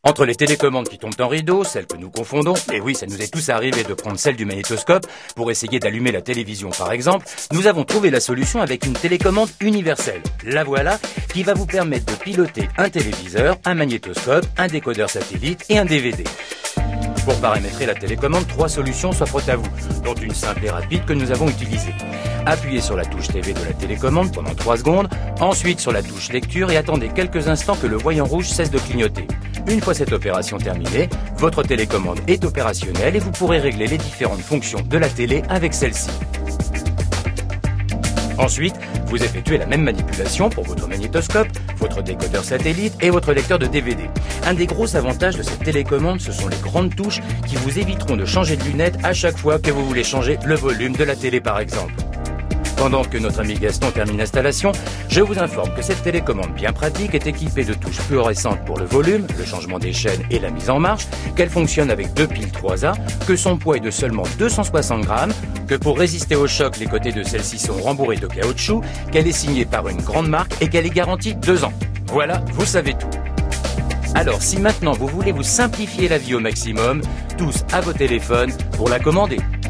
Entre les télécommandes qui tombent en rideau, celles que nous confondons, et oui, ça nous est tous arrivé de prendre celle du magnétoscope pour essayer d'allumer la télévision par exemple, nous avons trouvé la solution avec une télécommande universelle. La voilà, qui va vous permettre de piloter un téléviseur, un magnétoscope, un décodeur satellite et un DVD. Pour paramétrer la télécommande, 3 solutions s'offrent à vous, dont une simple et rapide que nous avons utilisée. Appuyez sur la touche TV de la télécommande pendant 3 secondes, ensuite sur la touche lecture et attendez quelques instants que le voyant rouge cesse de clignoter. Une fois cette opération terminée, votre télécommande est opérationnelle et vous pourrez régler les différentes fonctions de la télé avec celle-ci. Ensuite, vous effectuez la même manipulation pour votre magnétoscope, votre décodeur satellite et votre lecteur de DVD. Un des gros avantages de cette télécommande, ce sont les grandes touches qui vous éviteront de changer de lunettes à chaque fois que vous voulez changer le volume de la télé par exemple. Pendant que notre ami Gaston termine l'installation, je vous informe que cette télécommande bien pratique est équipée de touches fluorescentes pour le volume, le changement des chaînes et la mise en marche, qu'elle fonctionne avec 2 piles 3A, que son poids est de seulement 260 grammes, que pour résister au choc, les côtés de celle-ci sont rembourrés de caoutchouc, qu'elle est signée par une grande marque et qu'elle est garantie 2 ans. Voilà, vous savez tout. Alors si maintenant vous voulez vous simplifier la vie au maximum, tous à vos téléphones pour la commander.